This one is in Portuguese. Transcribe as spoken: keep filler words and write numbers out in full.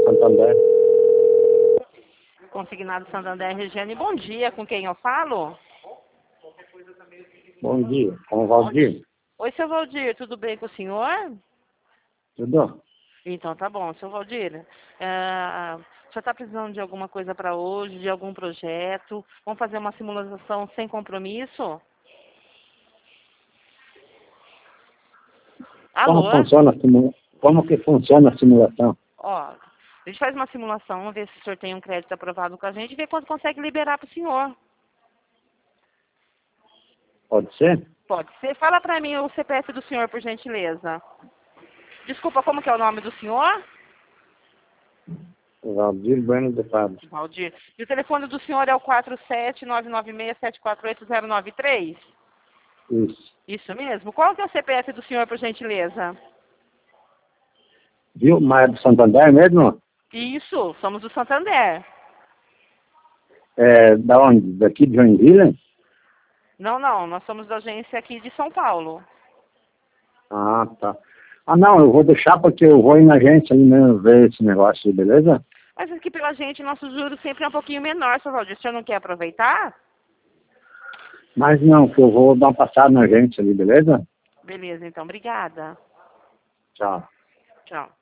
Santander. Consignado Santander, Regiane, bom dia, com quem eu falo? Bom dia, com o Valdir. Oi, seu Valdir, tudo bem com o senhor? Tudo? Então tá bom, seu Valdir. É, o senhor está precisando de alguma coisa para hoje, de algum projeto? Vamos fazer uma simulação sem compromisso? Como Alô? funciona a simula... Como que funciona a simulação? Ó, a gente faz uma simulação, ver se o senhor tem um crédito aprovado com a gente e ver quanto consegue liberar para o senhor. Pode ser? Pode ser. Fala para mim o C P F do senhor, por gentileza. Desculpa, como que é o nome do senhor? Valdir Bueno de Fábio. Valdir. E o telefone do senhor é o quatro sete nove nove seis sete quatro oito zero nove três? Isso. Isso mesmo. Qual que é o C P F do senhor, por gentileza? Viu? Mas é do Santander mesmo? Isso, somos do Santander. É, da onde? Daqui de Joinville? Não, não, nós somos da agência aqui de São Paulo. Ah, tá. Ah, não, eu vou deixar porque eu vou ir na agência ali mesmo ver esse negócio aí, beleza? Mas aqui pela gente, nosso juros sempre é um pouquinho menor, seu Valdir. O senhor não quer aproveitar? Mas não, que eu vou dar uma passada na agência ali, beleza? Beleza, então. Obrigada. Tchau. Tchau.